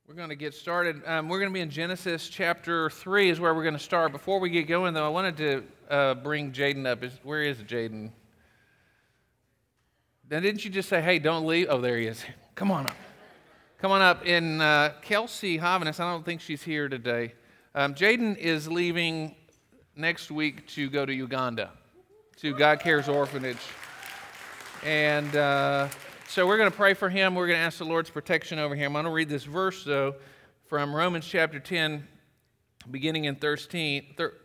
We're going to get started. We're going to be in Genesis chapter 3 is where we're going to start. Before we get going, though, I wanted to bring Jaden up. Where is Jaden? Now, didn't you just say, hey, don't leave? Oh, there he is. Come on up. Come on up. And Kelsey Havenis, I don't think she's here today. Jaden is leaving next week to go to Uganda, to God Cares Orphanage. And so we're going to pray for him. We're going to ask the Lord's protection over him. I'm going to read this verse, though, from Romans chapter 10, beginning in 13.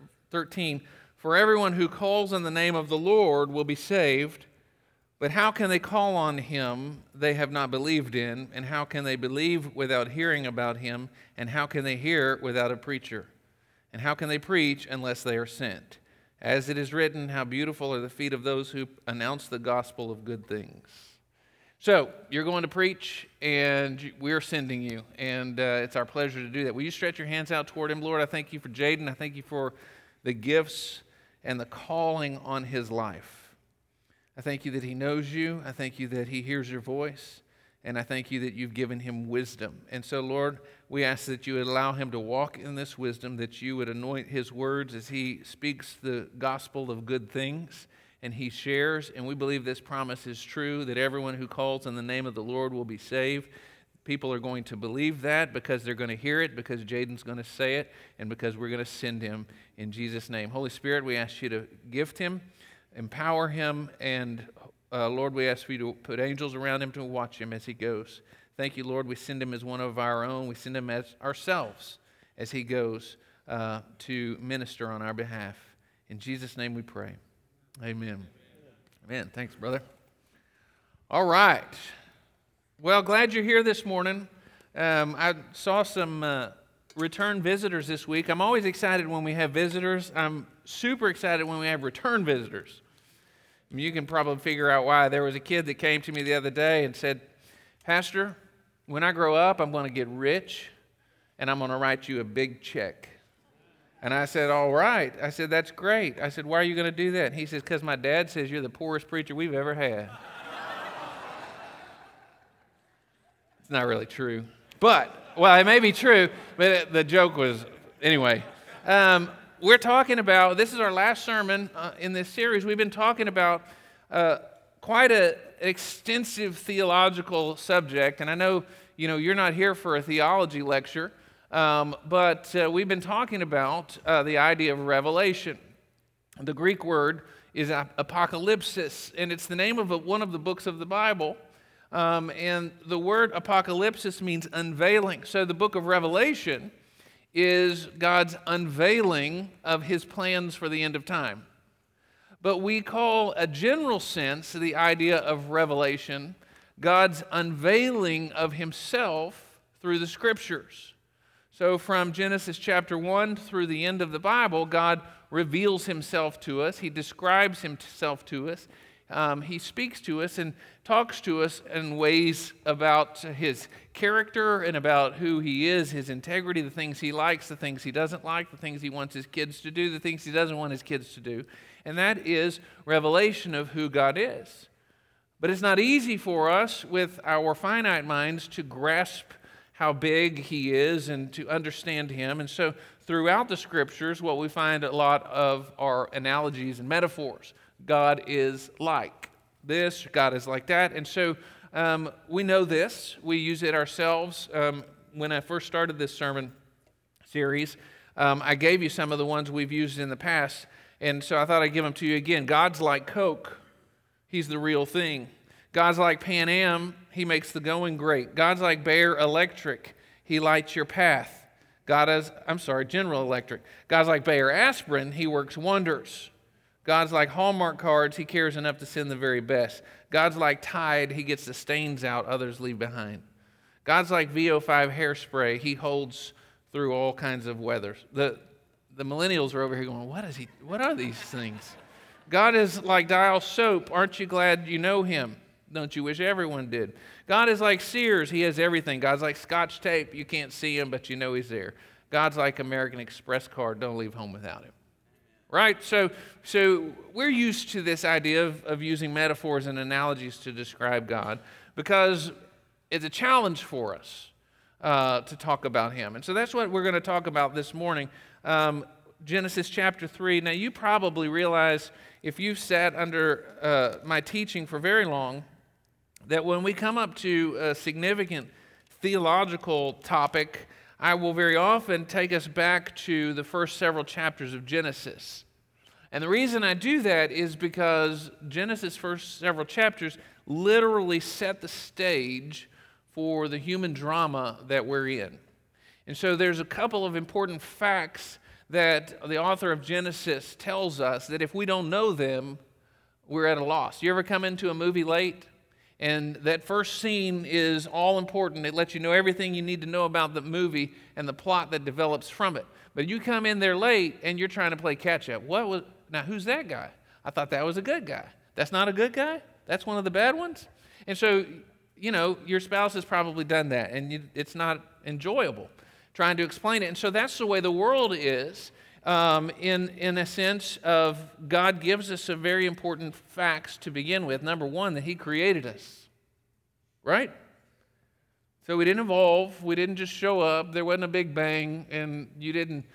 For everyone who calls on the name of the Lord will be saved. But how can they call on him they have not believed in? And how can they believe without hearing about him? And how can they hear without a preacher? And how can they preach unless they are sent? As it is written, how beautiful are the feet of those who announce the gospel of good things. So, you're going to preach, and we're sending you, and it's our pleasure to do that. Will you stretch your hands out toward him? Lord, I thank you for Jaden. I thank you for the gifts and the calling on his life. I thank you that he knows you. I thank you that he hears your voice, and I thank you that you've given him wisdom. And so, Lord, we ask that you would allow him to walk in this wisdom, that you would anoint his words as he speaks the gospel of good things, and he shares, and we believe this promise is true, that everyone who calls on the name of the Lord will be saved. People are going to believe that because they're going to hear it, because Jaden's going to say it, and because we're going to send him in Jesus' name. Holy Spirit, we ask you to gift him, empower him, and Lord, we ask for you to put angels around him to watch him as he goes. Thank you, Lord. We send him as one of our own. We send him as ourselves as he goes to minister on our behalf. In Jesus' name we pray. Amen. Amen. Thanks, brother. All right. Well, glad you're here this morning. I saw some return visitors this week. I'm always excited when we have visitors. I'm super excited when we have return visitors. I mean, you can probably figure out why. There was a kid that came to me the other day and said, Pastor, when I grow up, I'm going to get rich, and I'm going to write you a big check. And I said, all right. I said, that's great. I said, why are you going to do that? And he says, because my dad says you're the poorest preacher we've ever had. It's not really true. But, well, it may be true, but the joke was, anyway. We're talking about, this is our last sermon in this series. We've been talking about quite an extensive theological subject. And I know, you're not here for a theology lecture. But we've been talking about the idea of revelation. The Greek word is apocalypsis, and it's the name of one of the books of the Bible. And the word apocalypsis means unveiling. So the book of Revelation is God's unveiling of his plans for the end of time. But we call a general sense the idea of revelation God's unveiling of himself through the Scriptures. So from Genesis chapter 1 through the end of the Bible, God reveals himself to us. He describes himself to us. He speaks to us and talks to us in ways about his character and about who he is, his integrity, the things he likes, the things he doesn't like, the things he wants his kids to do, the things he doesn't want his kids to do. And that is revelation of who God is. But it's not easy for us with our finite minds to grasp how big he is and to understand him. And so throughout the Scriptures, what we find a lot of are analogies and metaphors. God is like this, God is like that. And so we know this. We use it ourselves. When I first started this sermon series, I gave you some of the ones we've used in the past. And so I thought I'd give them to you again. God's like Coke. He's the real thing. God's like Pan Am, he makes the going great. God's like Bayer Electric, he lights your path. General Electric. God's like Bayer Aspirin, he works wonders. God's like Hallmark cards, he cares enough to send the very best. God's like Tide, he gets the stains out others leave behind. God's like VO5 hairspray, he holds through all kinds of weathers. The millennials are over here going, what are these things? God is like Dial soap, aren't you glad you know him? Don't you wish everyone did? God is like Sears. He has everything. God's like Scotch tape. You can't see him, but you know he's there. God's like American Express card. Don't leave home without him. Right? So we're used to this idea of using metaphors and analogies to describe God because it's a challenge for us. to talk about him. And so that's what we're going to talk about this morning. Genesis chapter 3. Now, you probably realize, if you've sat under my teaching for very long, that when we come up to a significant theological topic, I will very often take us back to the first several chapters of Genesis. And the reason I do that is because Genesis' first several chapters literally set the stage for the human drama that we're in. And so there's a couple of important facts that the author of Genesis tells us that if we don't know them, we're at a loss. You ever come into a movie late and that first scene is all important? It lets you know everything you need to know about the movie and the plot that develops from it. But you come in there late and you're trying to play catch up. Now who's that guy? I thought that was a good guy. That's not a good guy? That's one of the bad ones? And so, your spouse has probably done that, and it's not enjoyable trying to explain it. And so that's the way the world is, in a sense of God gives us some very important facts to begin with. Number one, that he created us, right? So we didn't evolve. We didn't just show up. There wasn't a big bang, and you didn't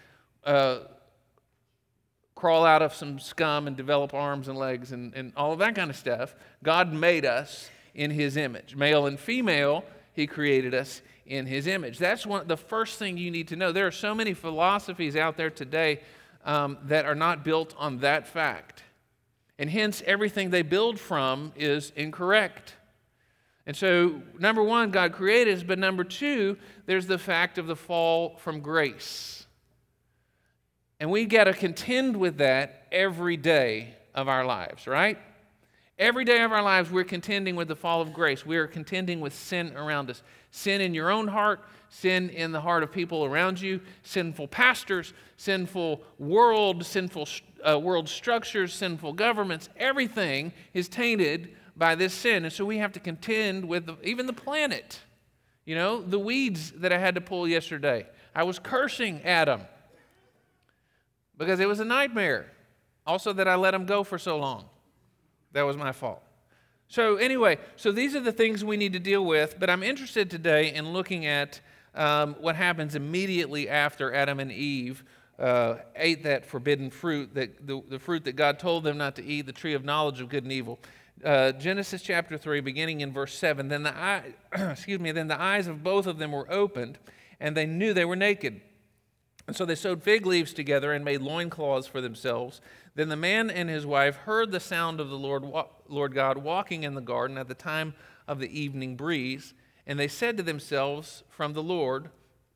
crawl out of some scum and develop arms and legs and all of that kind of stuff. God made us in his image. Male and female, he created us in his image. That's the first thing you need to know. There are so many philosophies out there today that are not built on that fact. And hence, everything they build from is incorrect. And so, number one, God created us, but number two, there's the fact of the fall from grace. And we got to contend with that every day of our lives, right? Every day of our lives, we're contending with the fall of grace. We are contending with sin around us. Sin in your own heart, sin in the heart of people around you, sinful pastors, sinful world, sinful world structures, sinful governments. Everything is tainted by this sin. And so we have to contend with even the planet. The weeds that I had to pull yesterday. I was cursing Adam because it was a nightmare. Also that I let him go for so long. That was my fault. So anyway, these are the things we need to deal with, but I'm interested today in looking at what happens immediately after Adam and Eve ate that forbidden fruit, the fruit that God told them not to eat, the tree of knowledge of good and evil. Genesis chapter 3, beginning in verse 7, then the eyes of both of them were opened, and they knew they were naked. And so they sewed fig leaves together and made loincloths for themselves. Then the man and his wife heard the sound of the Lord God walking in the garden at the time of the evening breeze, and they said to themselves from the Lord,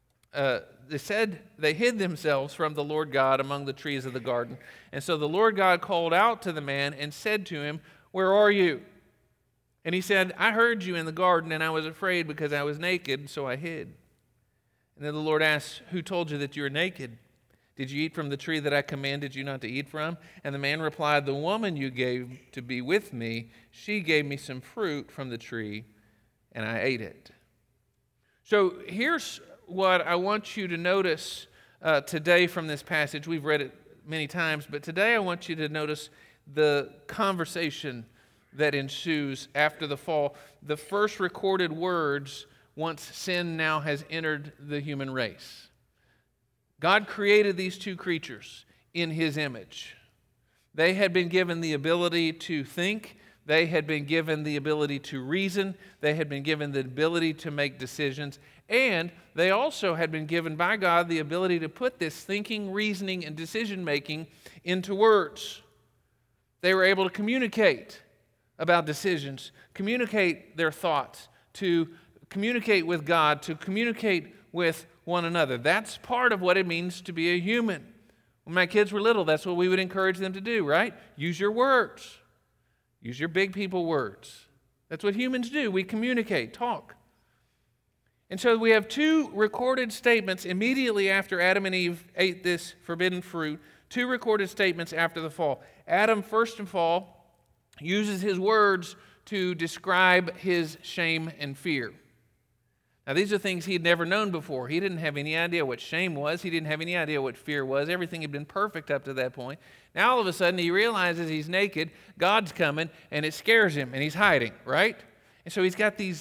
they hid themselves from the Lord God among the trees of the garden. And so the Lord God called out to the man and said to him, "Where are you?" And he said, "I heard you in the garden, and I was afraid because I was naked, so I hid." And then the Lord asked, "Who told you that you were naked? Did you eat from the tree that I commanded you not to eat from?" And the man replied, "The woman you gave to be with me, she gave me some fruit from the tree, and I ate it." So here's what I want you to notice today from this passage. We've read it many times, but today I want you to notice the conversation that ensues after the fall. The first recorded words once sin now has entered the human race. God created these two creatures in his image. They had been given the ability to think. They had been given the ability to reason. They had been given the ability to make decisions. And they also had been given by God the ability to put this thinking, reasoning, and decision-making into words. They were able to communicate about decisions, communicate their thoughts, to communicate with God, to communicate with one another. That's part of what it means to be a human. When my kids were little, that's what we would encourage them to do, right? Use your words. Use your big people words. That's what humans do. We communicate, talk. And so we have two recorded statements immediately after Adam and Eve ate this forbidden fruit, two recorded statements after the fall. Adam, first of all, uses his words to describe his shame and fear. Now, these are things he had never known before. He didn't have any idea what shame was. He didn't have any idea what fear was. Everything had been perfect up to that point. Now, all of a sudden, he realizes he's naked, God's coming, and it scares him, and he's hiding, right? And so he's got these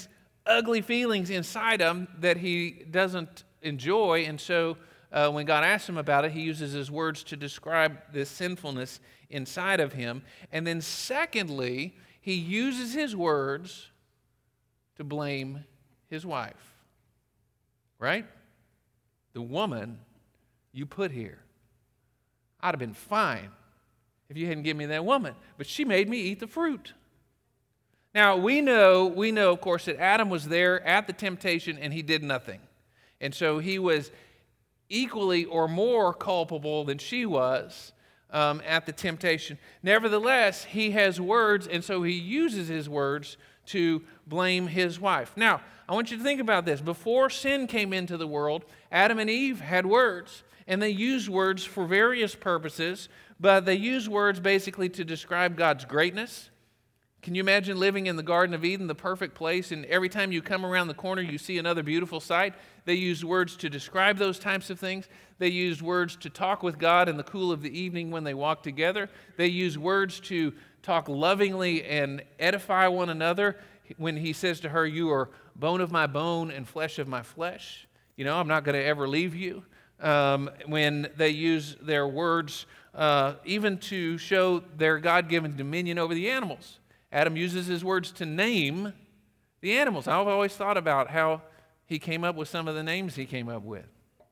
ugly feelings inside him that he doesn't enjoy. And so when God asks him about it, he uses his words to describe this sinfulness inside of him. And then secondly, he uses his words to blame his wife. Right? The woman you put here. I'd have been fine if you hadn't given me that woman. But she made me eat the fruit. Now, we know, of course, that Adam was there at the temptation and he did nothing. And so he was equally or more culpable than she was at the temptation. Nevertheless, he has words, and so he uses his words to blame his wife. Now, I want you to think about this. Before sin came into the world, Adam and Eve had words, and they used words for various purposes, but they used words basically to describe God's greatness. Can you imagine living in the Garden of Eden, the perfect place, and every time you come around the corner, you see another beautiful sight? They used words to describe those types of things. They used words to talk with God in the cool of the evening when they walked together. They used words to talk lovingly and edify one another. When he says to her, "You are bone of my bone and flesh of my flesh. You know, I'm not going to ever leave you." When they use their words even to show their God-given dominion over the animals. Adam uses his words to name the animals. I've always thought about how he came up with some of the names he came up with.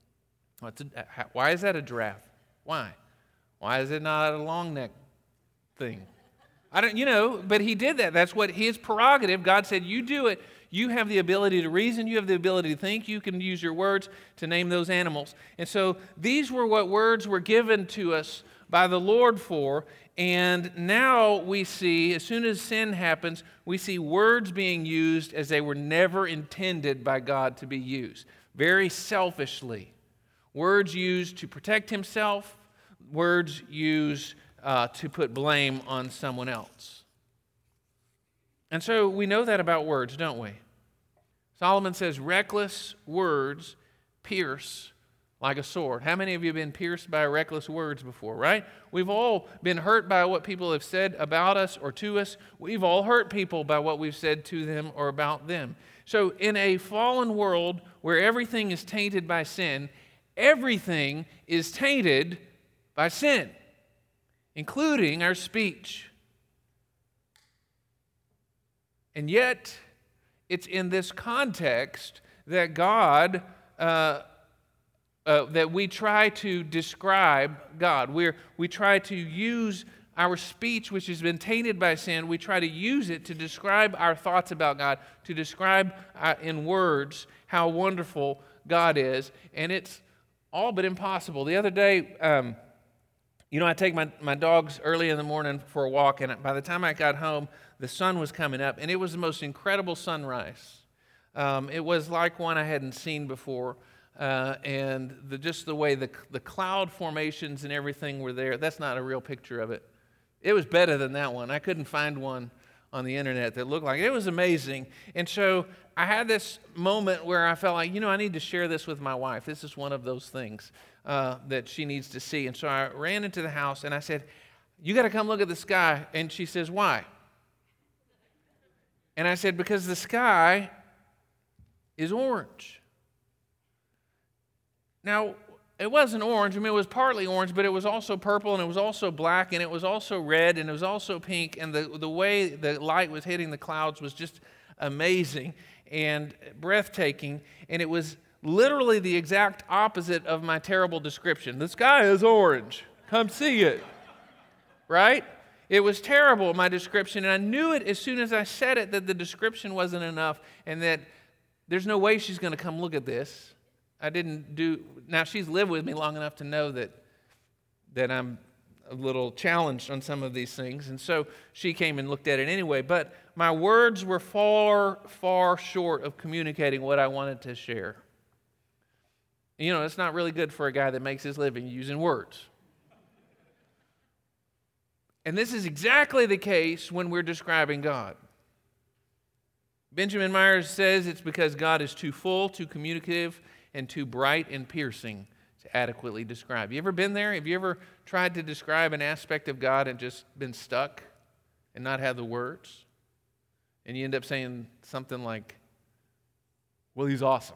Why is that a giraffe? Why? Why is it not a long neck thing? I don't, but he did that. That's what his prerogative. God said, you do it. You have the ability to reason. You have the ability to think. You can use your words to name those animals. And so these were what words were given to us by the Lord for. And now we see, as soon as sin happens, we see words being used as they were never intended by God to be used. Very selfishly. Words used to protect himself. Words used to put blame on someone else. And so we know that about words, don't we? Solomon says, reckless words pierce like a sword. How many of you have been pierced by reckless words before, right? We've all been hurt by what people have said about us or to us. We've all hurt people by what we've said to them or about them. So in a fallen world where everything is tainted by sin, everything is tainted by sin, including our speech. And yet, it's in this context that God, that we try to describe God. We try to use our speech, which has been tainted by sin, we try to use it to describe our thoughts about God, to describe in words how wonderful God is. And it's all but impossible. The other day, I take my dogs early in the morning for a walk, and by the time I got home, the sun was coming up, and it was the most incredible sunrise. It was like one I hadn't seen before, and just the way the cloud formations and everything were there. That's not a real picture of it. It was better than that one. I couldn't find one on the internet that looked like it. It was amazing. And so I had this moment where I felt like, I need to share this with my wife. This is one of those things that she needs to see. And so I ran into the house and I said, you got to come look at the sky. And she says, why? And I said, because the sky is orange. Now, it wasn't orange. It was partly orange, but it was also purple, and it was also black, and it was also red, and it was also pink. And the way the light was hitting the clouds was just amazing and breathtaking. And it was literally the exact opposite of my terrible description. The sky is orange. Come see it. Right? It was terrible, my description, and I knew it as soon as I said it that the description wasn't enough and that there's no way she's going to come look at this. Now she's lived with me long enough to know that I'm a little challenged on some of these things, and so she came and looked at it anyway, but my words were far, far short of communicating what I wanted to share. It's not really good for a guy that makes his living using words. And this is exactly the case when we're describing God. Benjamin Myers says it's because God is too full, too communicative, and too bright and piercing to adequately describe. You ever been there? Have you ever tried to describe an aspect of God and just been stuck and not have the words? And you end up saying something like, Well, He's awesome.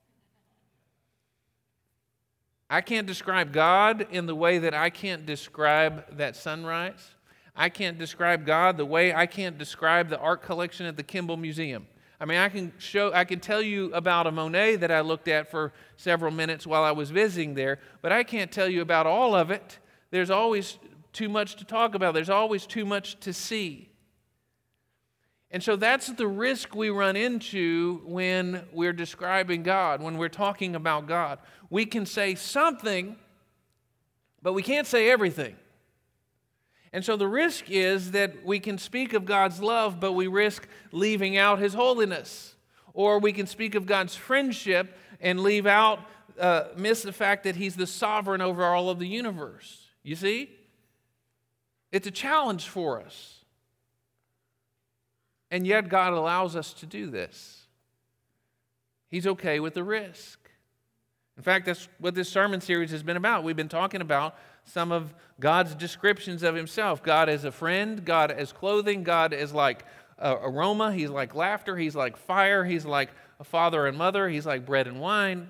I can't describe God in the way that I can't describe that sunrise. I can't describe God the way I can't describe the art collection at the Kimball Museum. I mean, I can tell you about a Monet that I looked at for several minutes while I was visiting there, but I can't tell you about all of it. There's always too much to talk about. There's always too much to see. And so that's the risk we run into when we're describing God, when we're talking about God. We can say something, but we can't say everything. And so the risk is that we can speak of God's love, but we risk leaving out His holiness. Or we can speak of God's friendship and miss the fact that He's the sovereign over all of the universe. You see? It's a challenge for us. And yet God allows us to do this. He's okay with the risk. In fact, that's what this sermon series has been about. We've been talking about some of God's descriptions of Himself. God as a friend, God as clothing, God as like aroma, He's like laughter, He's like fire, He's like a father and mother, He's like bread and wine.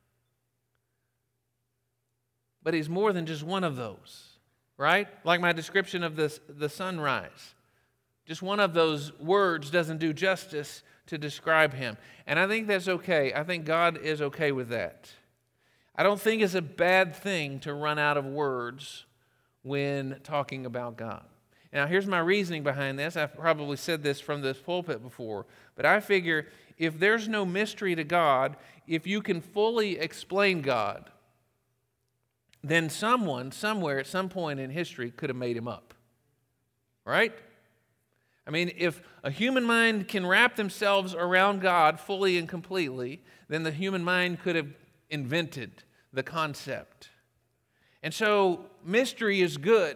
But He's more than just one of those, right? Like my description of the sunrise. Just one of those words doesn't do justice to describe Him. And I think that's okay. I think God is okay with that. I don't think it's a bad thing to run out of words when talking about God. Now, here's my reasoning behind this. I've probably said this from this pulpit before, but I figure if there's no mystery to God, if you can fully explain God, then someone, somewhere, at some point in history could have made Him up. Right? I mean, if a human mind can wrap themselves around God fully and completely, then the human mind could have invented the concept. And so mystery is good.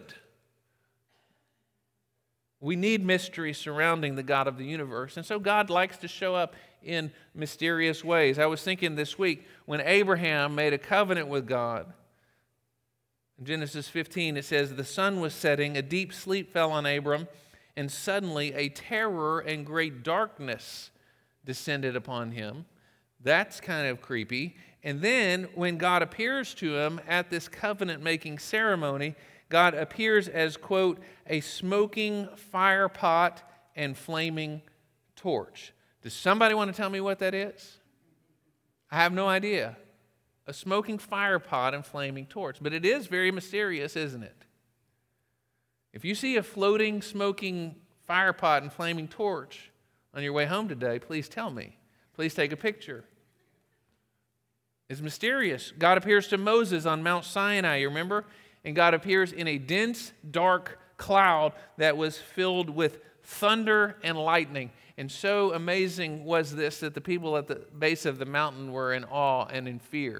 We need mystery surrounding the God of the universe. And so God likes to show up in mysterious ways. I was thinking this week when Abraham made a covenant with God. In Genesis 15 it says, "The sun was setting, a deep sleep fell on Abram, and suddenly a terror and great darkness descended upon him." That's kind of creepy. And then when God appears to him at this covenant-making ceremony, God appears as, quote, "a smoking fire pot and flaming torch." Does somebody want to tell me what that is? I have no idea. A smoking fire pot and flaming torch. But it is very mysterious, isn't it? If you see a floating, smoking fire pot and flaming torch on your way home today, please tell me. Please take a picture. It's mysterious. God appears to Moses on Mount Sinai, you remember? And God appears in a dense, dark cloud that was filled with thunder and lightning. And so amazing was this that the people at the base of the mountain were in awe and in fear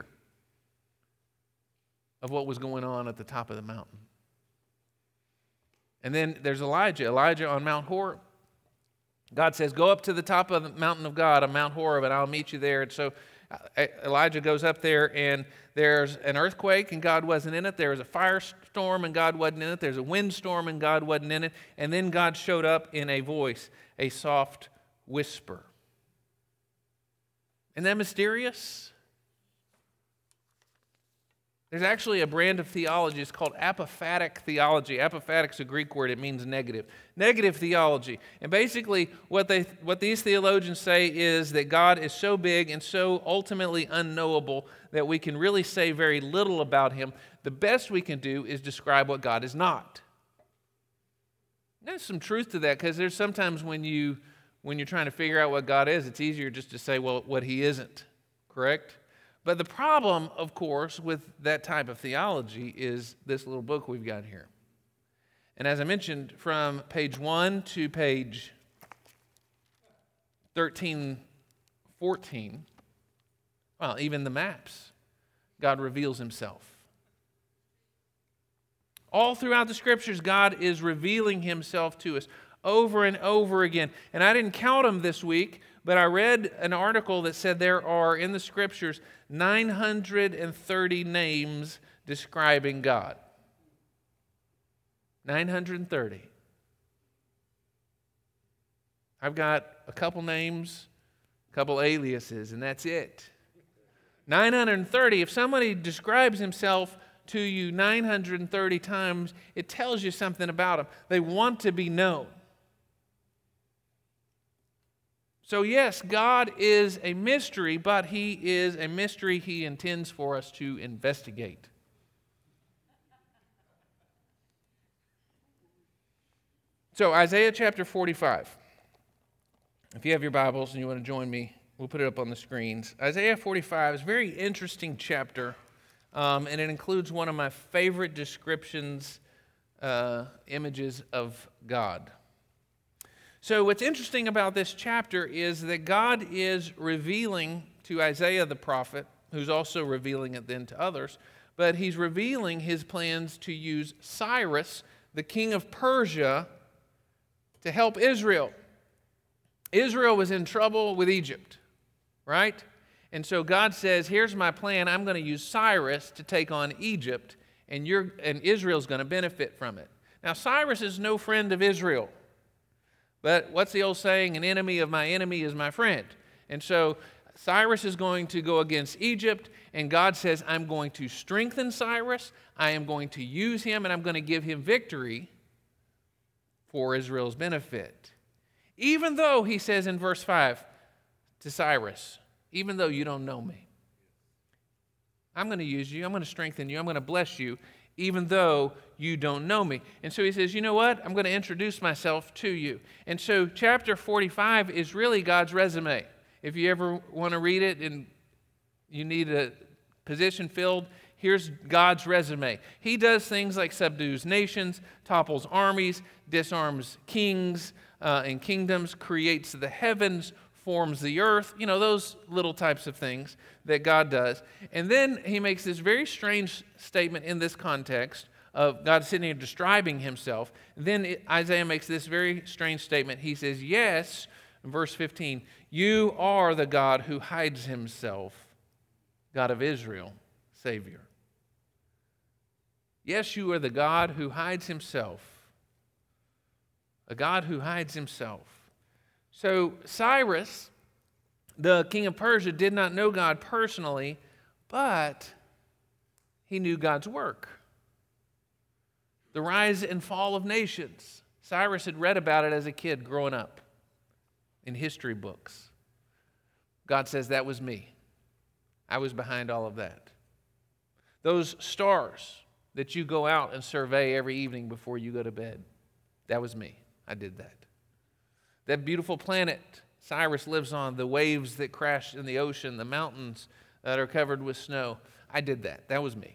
of what was going on at the top of the mountain. And then there's Elijah on Mount Horeb. God says, "Go up to the top of the mountain of God on Mount Horeb, and I'll meet you there." And so Elijah goes up there, and there's an earthquake, and God wasn't in it. There was a firestorm, and God wasn't in it. There's a windstorm, and God wasn't in it. And then God showed up in a voice, a soft whisper. Isn't that mysterious? There's actually a brand of theology. It's called apophatic theology. Apophatic's a Greek word. It means negative. Negative theology. And basically what these theologians say is that God is so big and so ultimately unknowable that we can really say very little about Him. The best we can do is describe what God is not. There's some truth to that, because there's sometimes when you're trying to figure out what God is, it's easier just to say, well, what He isn't. Correct? But the problem, of course, with that type of theology is this little book we've got here. And as I mentioned, from page 1 to page 13, 14, well, even the maps, God reveals Himself. All throughout the Scriptures, God is revealing Himself to us over and over again. And I didn't count them this week, but I read an article that said there are, in the Scriptures, 930 names describing God. 930. I've got a couple names, a couple aliases, and that's it. 930, if somebody describes himself to you 930 times, it tells you something about them. They want to be known. So yes, God is a mystery, but He is a mystery He intends for us to investigate. So Isaiah chapter 45. If you have your Bibles and you want to join me, we'll put it up on the screens. Isaiah 45 is a very interesting chapter, and it includes one of my favorite descriptions, images of God. So what's interesting about this chapter is that God is revealing to Isaiah the prophet, who's also revealing it then to others, but He's revealing His plans to use Cyrus, the king of Persia, to help Israel. Israel was in trouble with Egypt, right? And so God says, here's my plan. I'm going to use Cyrus to take on Egypt, and Israel's going to benefit from it. Now, Cyrus is no friend of Israel. But what's the old saying? An enemy of my enemy is my friend. And so Cyrus is going to go against Egypt, and God says, I'm going to strengthen Cyrus. I am going to use him, and I'm going to give him victory for Israel's benefit. Even though, he says in verse 5 to Cyrus, even though you don't know me, I'm going to use you, I'm going to strengthen you, I'm going to bless you, even though you don't know me. And so he says, you know what? I'm going to introduce myself to you. And so chapter 45 is really God's resume. If you ever want to read it and you need a position filled, here's God's resume. He does things like subdues nations, topples armies, disarms kings and kingdoms, creates the heavens, forms the earth, those little types of things that God does. And then he makes this very strange statement in this context of God sitting here describing himself. Then Isaiah makes this very strange statement. He says, yes, in verse 15, you are the God who hides himself, God of Israel, Savior. Yes, you are the God who hides himself, a God who hides himself. So Cyrus, the king of Persia, did not know God personally, but he knew God's work. The rise and fall of nations. Cyrus had read about it as a kid growing up in history books. God says, that was me. I was behind all of that. Those stars that you go out and survey every evening before you go to bed, that was me. I did that. That beautiful planet Cyrus lives on, the waves that crash in the ocean, the mountains that are covered with snow, I did that. That was me.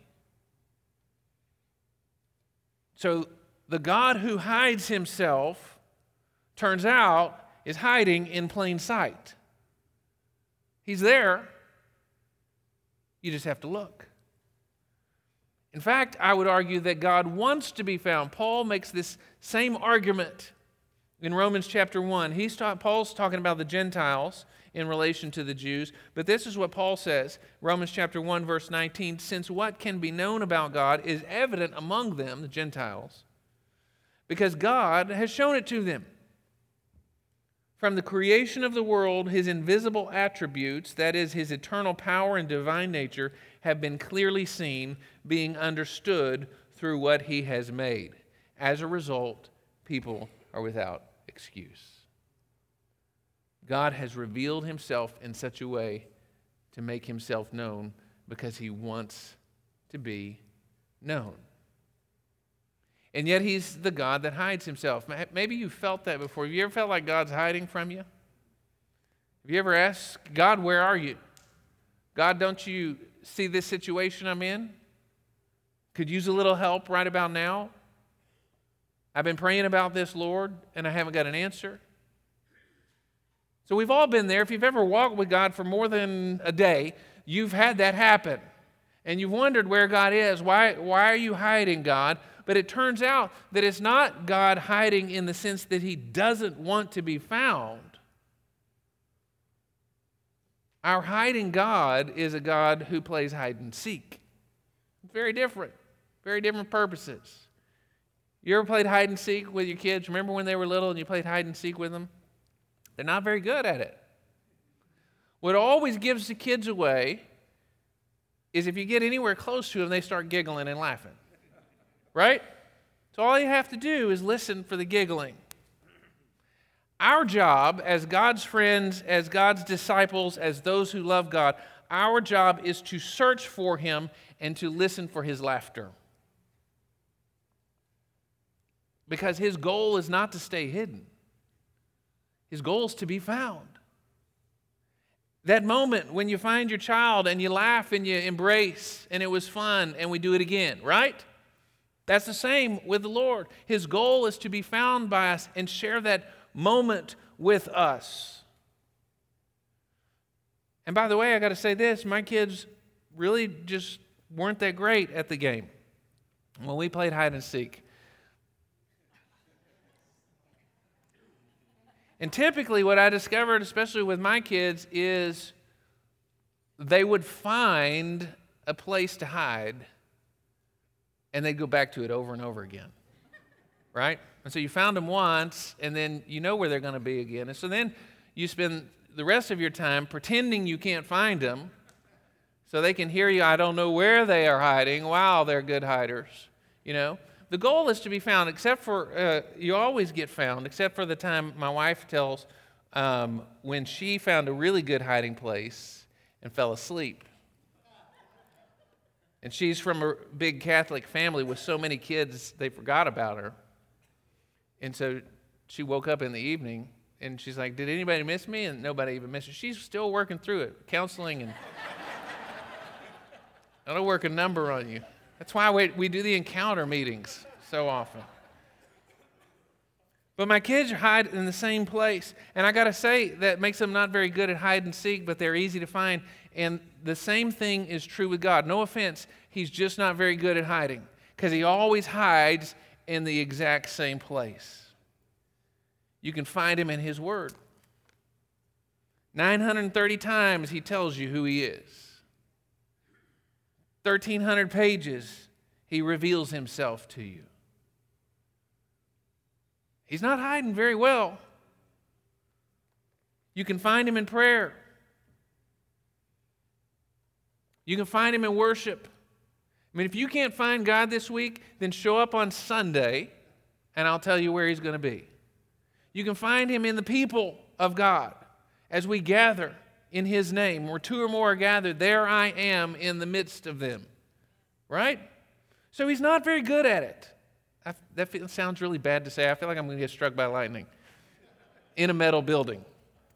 So the God who hides himself, turns out, is hiding in plain sight. He's there. You just have to look. In fact, I would argue that God wants to be found. Paul makes this same argument in Romans chapter 1. Paul's talking about the Gentiles in relation to the Jews, but this is what Paul says, Romans chapter 1, verse 19, since what can be known about God is evident among them, the Gentiles, because God has shown it to them. From the creation of the world, his invisible attributes, that is, his eternal power and divine nature, have been clearly seen, being understood through what he has made. As a result, people are without excuse. God has revealed himself in such a way to make himself known because he wants to be known. And yet he's the God that hides himself. Maybe you felt that before. Have you ever felt like God's hiding from you? Have you ever asked, God, where are you? God, don't you see this situation I'm in? Could use a little help right about now. I've been praying about this, Lord, and I haven't got an answer. So we've all been there. If you've ever walked with God for more than a day, you've had that happen. And you've wondered where God is. Why are you hiding, God? But it turns out that it's not God hiding in the sense that he doesn't want to be found. Our hiding God is a God who plays hide and seek. Very different purposes. You ever played hide and seek with your kids? Remember when they were little and you played hide and seek with them? They're not very good at it. What always gives the kids away is if you get anywhere close to them, they start giggling and laughing. Right? So all you have to do is listen for the giggling. Our job as God's friends, as God's disciples, as those who love God, our job is to search for Him and to listen for His laughter. Because His goal is not to stay hidden. His goal is to be found. That moment when you find your child and you laugh and you embrace and it was fun and we do it again, right? That's the same with the Lord. His goal is to be found by us and share that moment with us. And by the way, I got to say this, my kids really just weren't that great at the game when we played hide and seek. And typically what I discovered, especially with my kids, is they would find a place to hide and they'd go back to it over and over again, right? And so you found them once, and then you know where they're going to be again. And so then you spend the rest of your time pretending you can't find them so they can hear you, I don't know where they are hiding. Wow, they're good hiders, you know. The goal is to be found, except for, you always get found, except for the time my wife tells when she found a really good hiding place and fell asleep. And she's from a big Catholic family with so many kids, they forgot about her. And so she woke up in the evening, and she's like, did anybody miss me? And nobody even missed her. She's still working through it, counseling, and that'll work a number on you. That's why we do the encounter meetings so often. But my kids hide in the same place. And I got to say, that makes them not very good at hide and seek, but they're easy to find. And the same thing is true with God. No offense, He's just not very good at hiding because He always hides in the exact same place. You can find Him in His Word. 930 times He tells you who He is. 1,300 pages He reveals Himself to you. He's not hiding very well. You can find Him in prayer. You can find Him in worship. I mean, if you can't find God this week, then show up on Sunday and I'll tell you where He's going to be. You can find Him in the people of God as we gather in His name. Where two or more are gathered, there I am in the midst of them. Right? So He's not very good at it. That sounds really bad to say. I feel like I'm going to get struck by lightning in a metal building.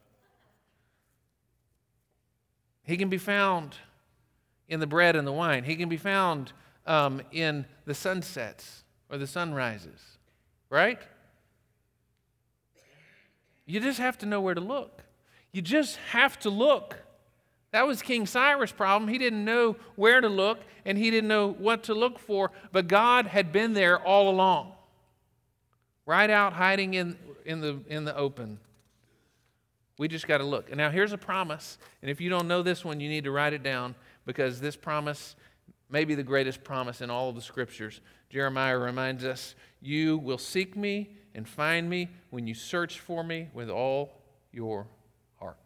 He can be found in the bread and the wine. He can be found in the sunsets or the sunrises, right? You just have to know where to look. You just have to look. That was King Cyrus' problem. He didn't know where to look and he didn't know what to look for, but God had been there all along, right out hiding in the open. We just got to look. And now here's a promise, and if you don't know this one, you need to write it down, because this promise may be the greatest promise in all of the Scriptures. Jeremiah reminds us, you will seek me and find me when you search for me with all your heart.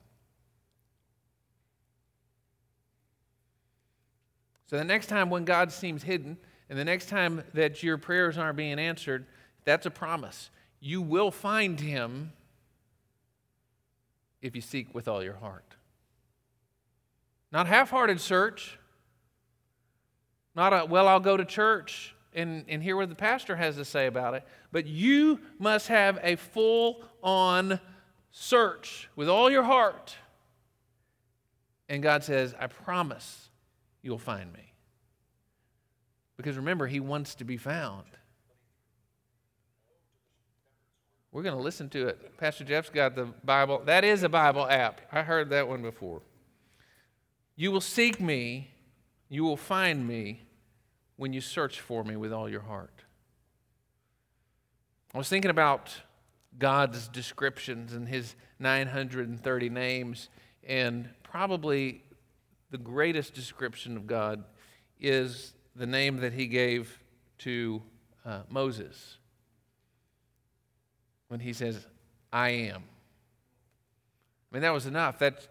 So the next time when God seems hidden, and the next time that your prayers aren't being answered, that's a promise. You will find Him if you seek with all your heart. Not half-hearted search. Not a, well, I'll go to church and hear what the pastor has to say about it. But you must have a full-on search with all your heart. And God says, I promise you'll find me. Because remember, He wants to be found. We're going to listen to it. Pastor Jeff's got the Bible. That is a Bible app. I heard that one before. You will seek me, you will find me when you search for me with all your heart. I was thinking about God's descriptions and His 930 names, and probably the greatest description of God is the name that He gave to Moses when He says, I am. I mean, that was enough.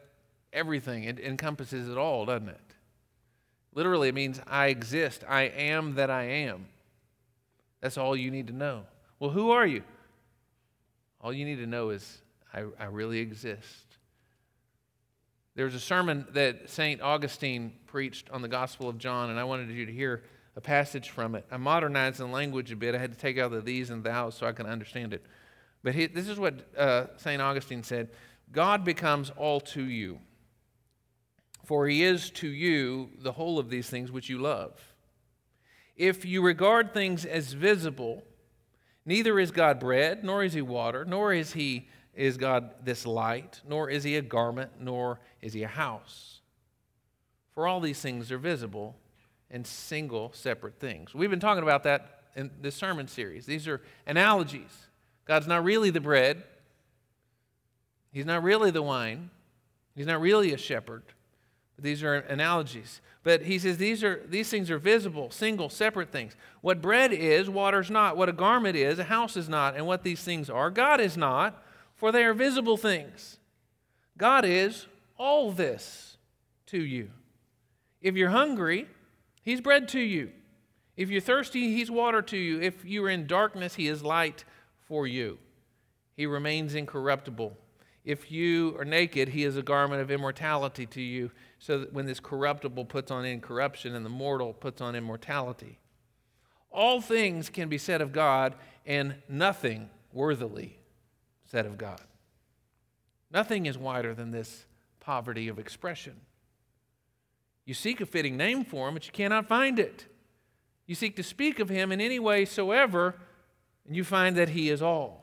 everything. It encompasses it all, doesn't it? Literally, it means I exist. I am that I am. That's all you need to know. Well, who are you? All you need to know is I really exist. There was a sermon that St. Augustine preached on the Gospel of John, and I wanted you to hear a passage from it. I modernized the language a bit. I had to take out the these and thous so I can understand it. But this is what St. Augustine said. God becomes all to you, for he is to you the whole of these things which you love. If you regard things as visible, neither is God bread, nor is he water, nor is God this light, nor is he a garment, nor is he a house. For all these things are visible and single, separate things. We've been talking about that in this sermon series. These are analogies. God's not really the bread. He's not really the wine. He's not really a shepherd. These are analogies. But he says these things are visible, single, separate things. What bread is, water's not. What a garment is, a house is not. And what these things are, God is not, for they are visible things. God is all this to you. If you're hungry, he's bread to you. If you're thirsty, he's water to you. If you are in darkness, he is light for you. He remains incorruptible. If you are naked, he is a garment of immortality to you, so that when this corruptible puts on incorruption and the mortal puts on immortality. All things can be said of God, and nothing worthily said of God. Nothing is wider than this poverty of expression. You seek a fitting name for him, but you cannot find it. You seek to speak of him in any way soever, and you find that he is all.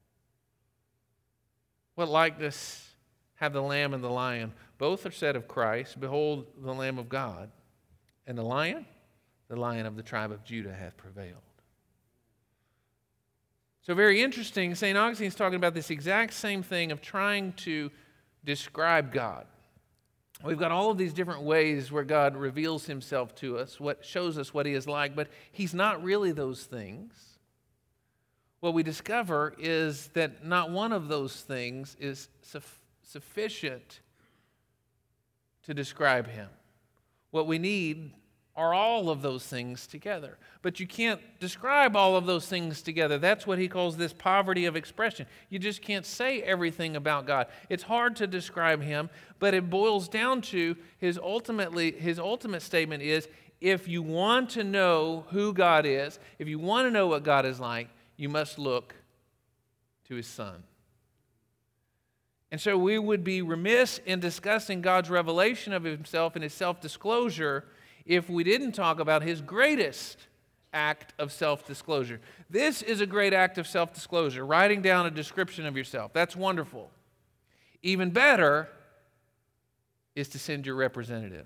What likeness have the lamb and the lion? Both are said of Christ, behold the Lamb of God. And the lion of the tribe of Judah hath prevailed. So very interesting, St. Augustine is talking about this exact same thing of trying to describe God. We've got all of these different ways where God reveals himself to us, what shows us what he is like, but he's not really those things. What we discover is that not one of those things is sufficient to describe him. What we need are all of those things together. But you can't describe all of those things together. That's what he calls this poverty of expression. You just can't say everything about God. It's hard to describe him, but it boils down to his ultimate statement is, if you want to know who God is, if you want to know what God is like, you must look to his Son. And so we would be remiss in discussing God's revelation of himself and his self-disclosure if we didn't talk about his greatest act of self-disclosure. This is a great act of self-disclosure, writing down a description of yourself. That's wonderful. Even better is to send your representative.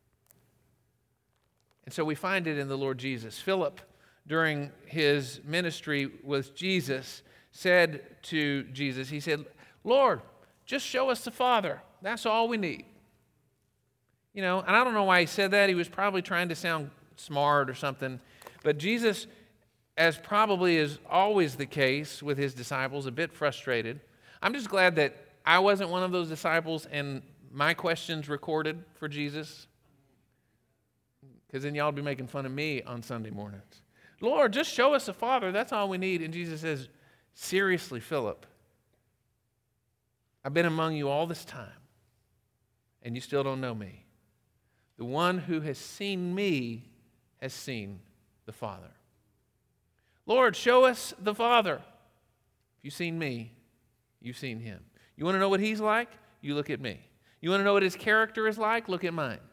And so we find it in the Lord Jesus. Philip, during his ministry with Jesus, said to Jesus, he said, Lord, just show us the Father. That's all we need. And I don't know why he said that. He was probably trying to sound smart or something. But Jesus, as probably is always the case with his disciples, a bit frustrated. I'm just glad that I wasn't one of those disciples and my questions recorded for Jesus, because then y'all would be making fun of me on Sunday mornings. Lord, just show us the Father. That's all we need. And Jesus says, seriously, Philip, I've been among you all this time, and you still don't know me. The one who has seen me has seen the Father. Lord, show us the Father. If you've seen me, you've seen him. You want to know what he's like? You look at me. You want to know what his character is like? Look at mine.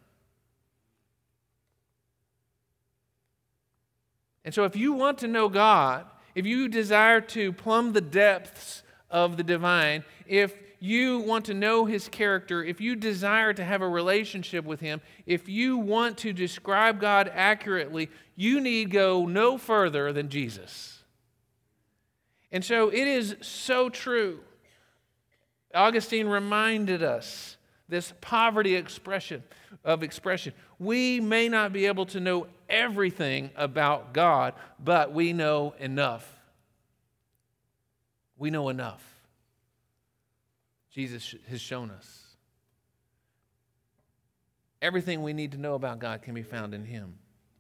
And so if you want to know God, if you desire to plumb the depths of the divine, if you want to know his character, if you desire to have a relationship with him, if you want to describe God accurately, you need go no further than Jesus. And so it is so true. Augustine reminded us this poverty of expression. We may not be able to know everything about God, but we know enough. We know enough. Jesus has shown us. Everything we need to know about God can be found in Him.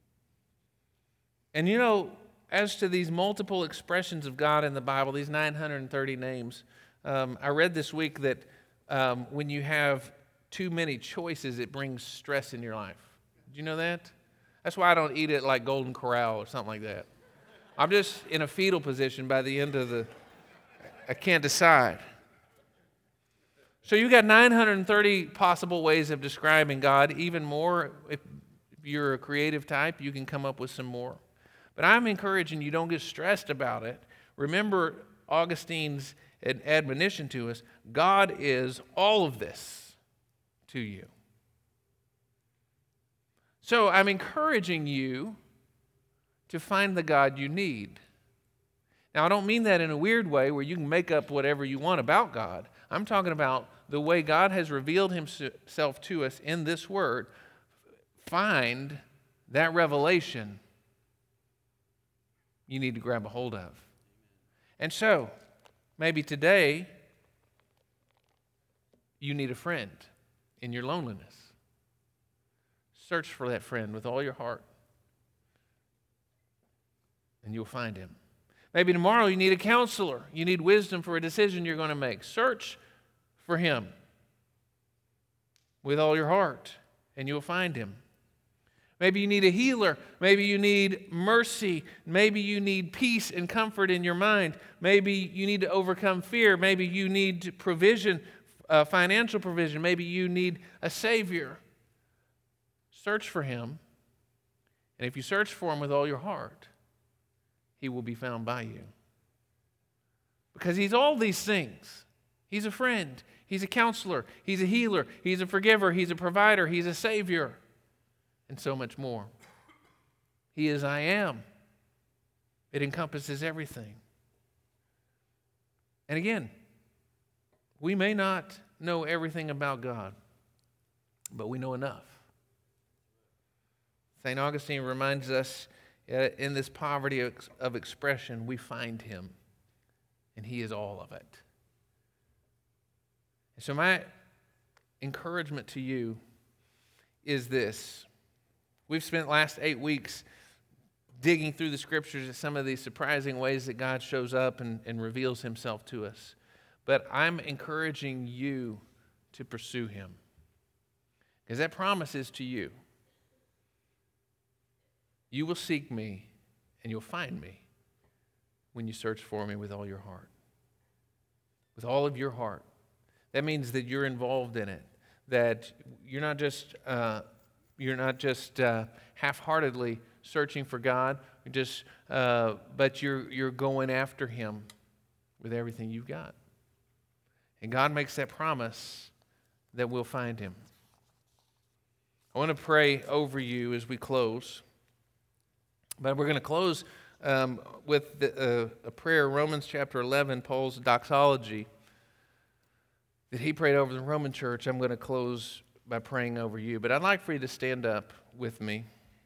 And as to these multiple expressions of God in the Bible, these 930 names, I read this week that when you have too many choices, it brings stress in your life. Did you know that? That's why I don't eat it like Golden Corral or something like that. I'm just in a fetal position by the end of I can't decide. So you got 930 possible ways of describing God. Even more, if you're a creative type, you can come up with some more. But I'm encouraging you, don't get stressed about it. Remember Augustine's admonition to us, God is all of this to you. So I'm encouraging you to find the God you need. Now, I don't mean that in a weird way where you can make up whatever you want about God. I'm talking about the way God has revealed Himself to us in this Word. Find that revelation you need to grab a hold of. And so, maybe today, you need a friend in your loneliness. Search for that friend with all your heart, and you'll find him. Maybe tomorrow you need a counselor. You need wisdom for a decision you're going to make. Search for him with all your heart, and you'll find him. Maybe you need a healer. Maybe you need mercy. Maybe you need peace and comfort in your mind. Maybe you need to overcome fear. Maybe you need provision, financial provision. Maybe you need a Savior. Search for him. And if you search for him with all your heart, he will be found by you. Because he's all these things. He's a friend. He's a counselor. He's a healer. He's a forgiver. He's a provider. He's a Savior. And so much more. He is I am. It encompasses everything. And again, we may not know everything about God, but we know enough. St. Augustine reminds us in this poverty of expression, we find him, and he is all of it. And so my encouragement to you is this. We've spent the last 8 weeks digging through the Scriptures at some of these surprising ways that God shows up and reveals himself to us. But I'm encouraging you to pursue him, because that promise is to you. You will seek me, and you'll find me when you search for me with all your heart. With all of your heart. That means that you're involved in it. That you're not just half-heartedly searching for God, but you're going after him with everything you've got. And God makes that promise that we'll find him. I want to pray over you as we close. But we're going to close with a prayer, Romans chapter 11, Paul's doxology that he prayed over the Roman church. I'm going to close by praying over you. But I'd like for you to stand up with me.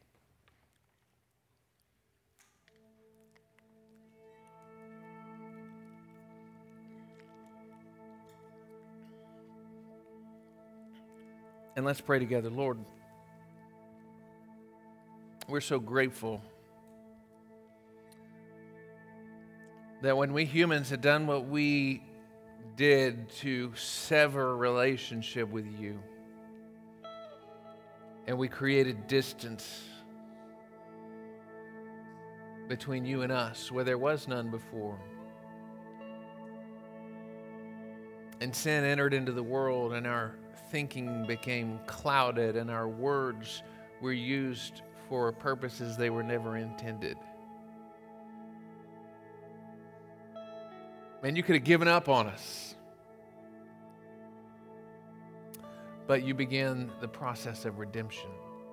And let's pray together. Lord, we're so grateful that when we humans had done what we did to sever a relationship with you, and we created distance between you and us where there was none before, and sin entered into the world, and our thinking became clouded, and our words were used for purposes they were never intended. Man, you could have given up on us. But you began the process of redemption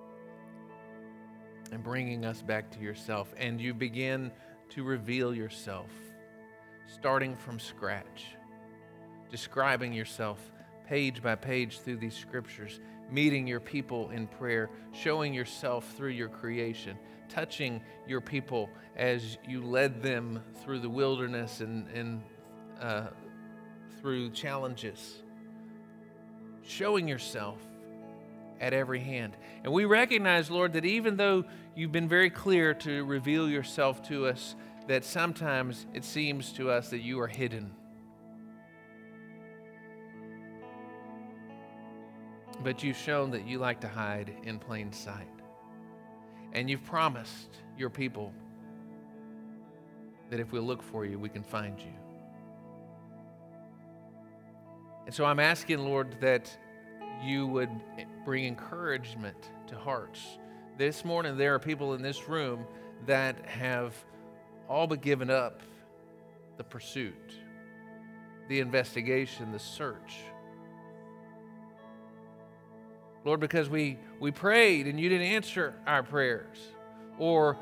and bringing us back to yourself. And you began to reveal yourself, starting from scratch, describing yourself page by page through these scriptures, meeting your people in prayer, showing yourself through your creation, touching your people as you led them through the wilderness and through challenges, showing yourself at every hand. And we recognize, Lord, that even though you've been very clear to reveal yourself to us, that sometimes it seems to us that you are hidden. But you've shown that you like to hide in plain sight. And you've promised your people that if we look for you, we can find you. And so I'm asking, Lord, that you would bring encouragement to hearts. This morning, there are people in this room that have all but given up the pursuit, the investigation, the search. Lord, because we prayed and you didn't answer our prayers, or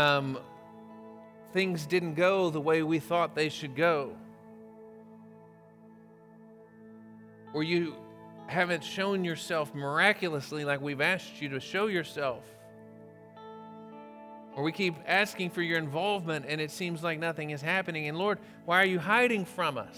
things didn't go the way we thought they should go, or you haven't shown yourself miraculously like we've asked you to show yourself, or we keep asking for your involvement and it seems like nothing is happening. And Lord, why are you hiding from us?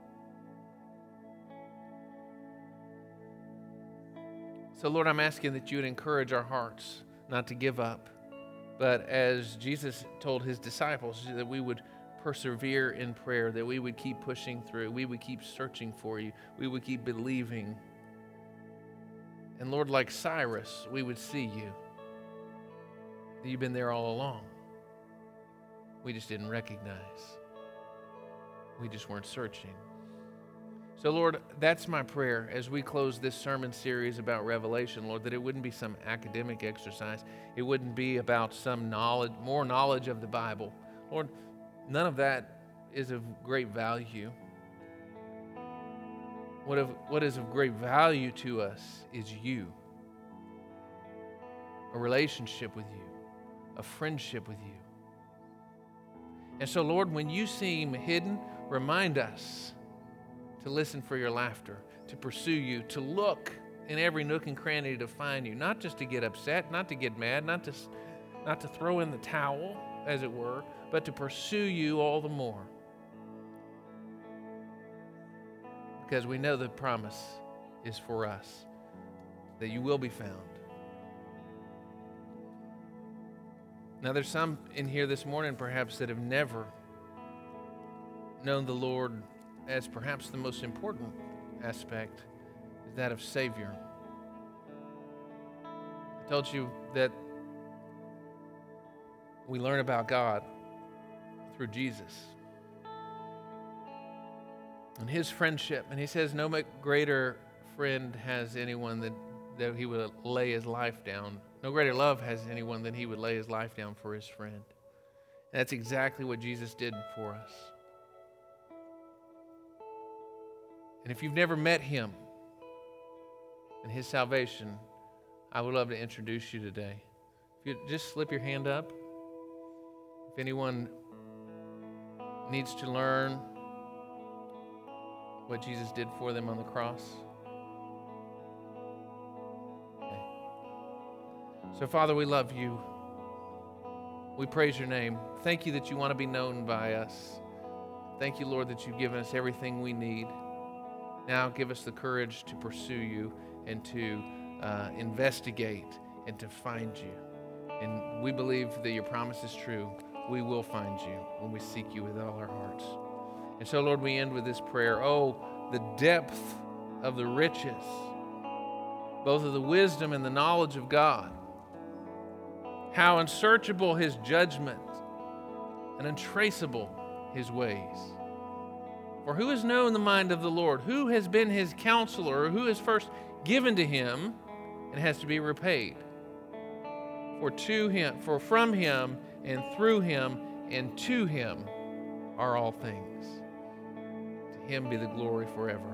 So Lord, I'm asking that you would encourage our hearts not to give up, but as Jesus told his disciples, that we would persevere in prayer, that we would keep pushing through, we would keep searching for you, we would keep believing. And Lord, like Cyrus, we would see you. That you've been there all along. We just didn't recognize. We just weren't searching. So Lord, that's my prayer as we close this sermon series about Revelation, Lord, that it wouldn't be some academic exercise. It wouldn't be about some knowledge, more knowledge of the Bible. Lord, none of that is of great value. What is of great value to us is you, a relationship with you, a friendship with you. And so, Lord, when you seem hidden, remind us to listen for your laughter, to pursue you, to look in every nook and cranny to find you, not just to get upset, not to get mad, not to throw in the towel, as it were, but to pursue you all the more. Because we know the promise is for us, that you will be found. Now, there's some in here this morning, perhaps, that have never known the Lord as perhaps the most important aspect, is that of Savior. I told you that we learn about God through Jesus and his friendship. And he says no greater friend has anyone that he would lay his life down. No greater love has anyone than he would lay his life down for his friend. And that's exactly what Jesus did for us. And if you've never met him and his salvation, I would love to introduce you today. If you just slip your hand up. If anyone needs to learn what Jesus did for them on the cross. Okay. So, Father, we love you. We praise your name. Thank you that you want to be known by us. Thank you, Lord, that you've given us everything we need. Now give us the courage to pursue you and to investigate and to find you. And we believe that your promise is true. We will find you when we seek you with all our hearts. And so, Lord, we end with this prayer. Oh, the depth of the riches, both of the wisdom and the knowledge of God. How unsearchable his judgment and untraceable his ways. For who has known the mind of the Lord? Who has been his counselor? Who has first given to him and has to be repaid? For from him and through him and to him are all things. To him be the glory forever.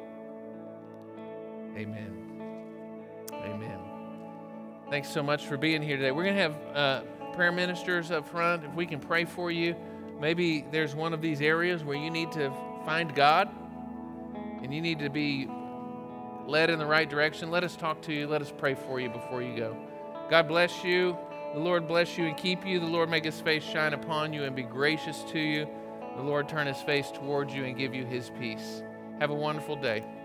Amen. Amen. Thanks so much for being here today. We're going to have prayer ministers up front. If we can pray for you, maybe there's one of these areas where you need to find God and you need to be led in the right direction. Let us talk to you. Let us pray for you before you go. God bless you. The Lord bless you and keep you. The Lord make his face shine upon you and be gracious to you. The Lord turn his face towards you and give you his peace. Have a wonderful day.